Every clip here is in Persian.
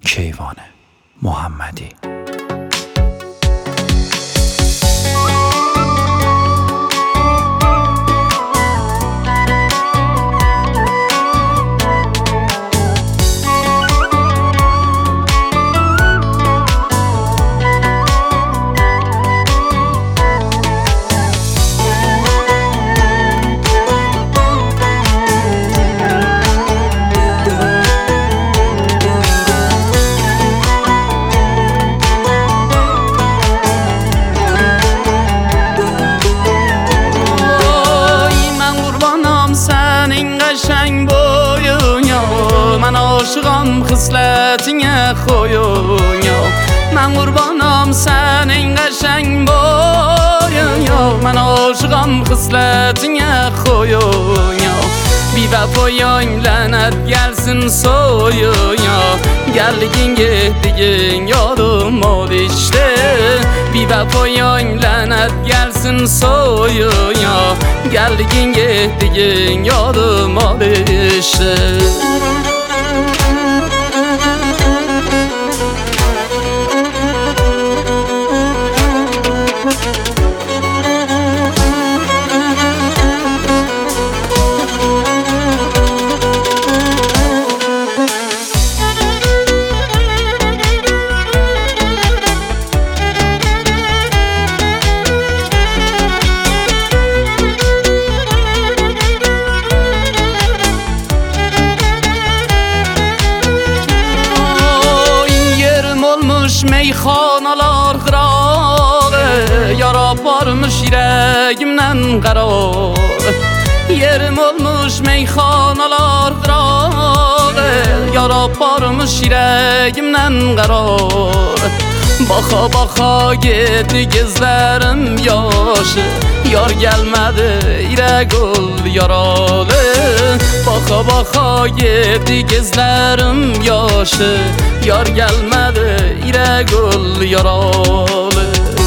کیوان محمدی. من عاشقم خصلتینه خویا من قربانم سن این قشنگ بایا من عاشقم خصلتینه خویا بی وفایان لعنت gelsin soyuya geldiğin gittiğin yolum ol işte bir vefayın lanet gelsin soyuya geldiğin gittiğin yolum ol işte. Meyxanalar qırağı Yara varmış yüreğimden qarar Yerim olmuş meyxanalar qırağı Yara varmış yüreğimden qarar Baxa baxa getdi gözlerim yaşı Yar gelmedi yürek ol yaralı Baxa baxa getdi gözlerim yaşı Yar gelmedi yürek ol yaralı.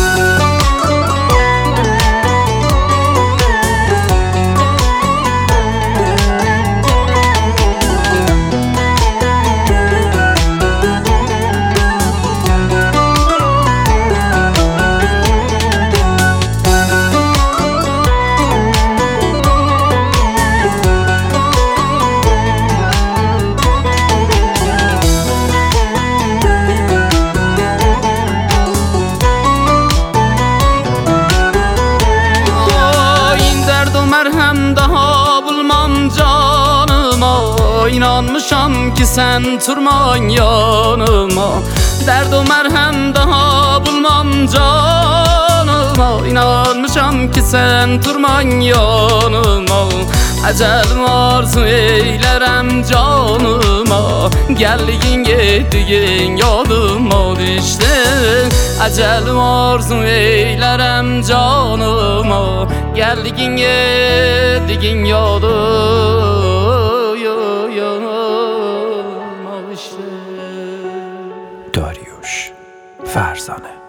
Merhem daha bulmam canıma İnanmışam ki sen turman yanıma Derdo merhem daha bulmam canıma İnanmışam ki sen turman yanıma Ecelim arzu eylerem canıma Geldiğin gittiğin yoluma düştü Ecelim arzu eylerem canıma Geldiğin gittiğin yoluma داریوش فرزانه.